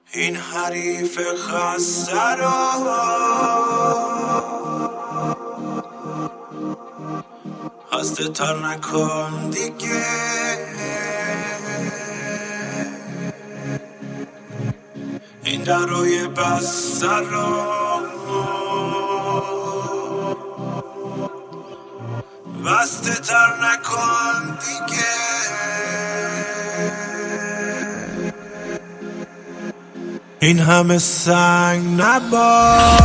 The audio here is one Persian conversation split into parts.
این حریف خسته را هسته تر نکن دیگه. این درای بسته را بسته تر نکن دیگه. این همه سنگ نباش،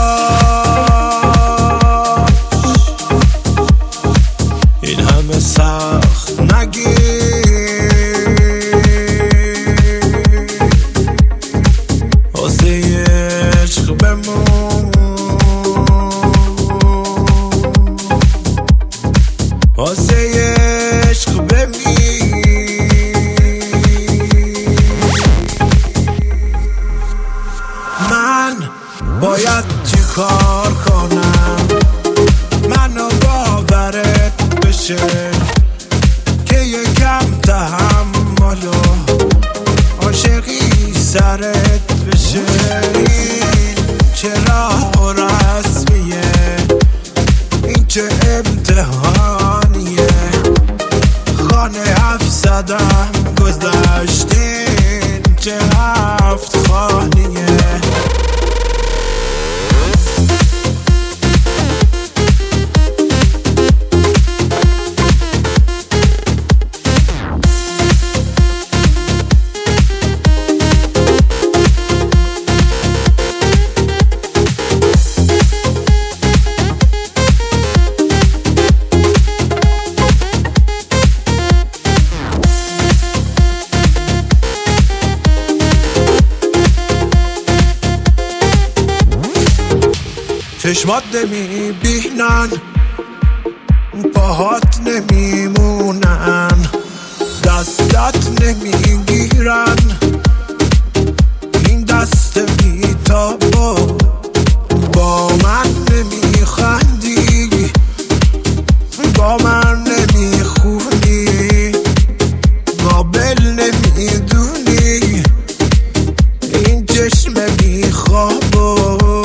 این همه سخت نگیر، واسه عشق بمون، واسه عشق بمیر. من باید چی کار کنم منو باورت بشه که یکم تحمل و عاشقی سرت بشه. این چه راه و رسمیه، این چه امتحانیه، خانه 700 گذشتین چه 7 خانیه. چشمات نمیبینن، پاهات نمیمونن، دستت نمیگیرن، این دست بیتابا با من نمیخندی، با من نمیخونی، قابل نمیدونی، این چشم بیخوابا.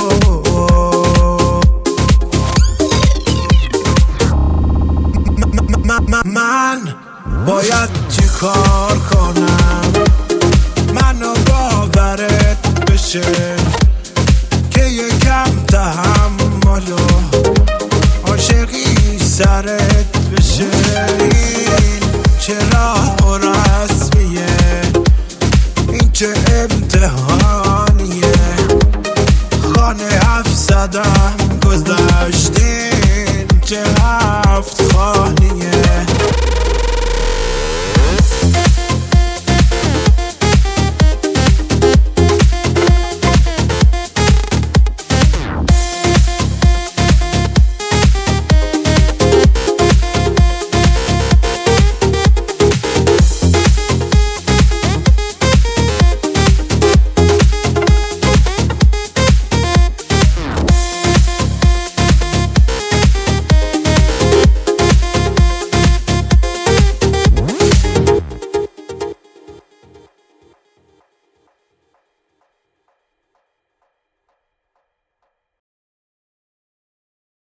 من باید چی کار کنم منو باورت بشه که یکم تحمل و عاشقی سرت بشه. این چه راه و رسمیه، این چه امتحانیه، خانه 700 گذشتین چه 7 خانیه.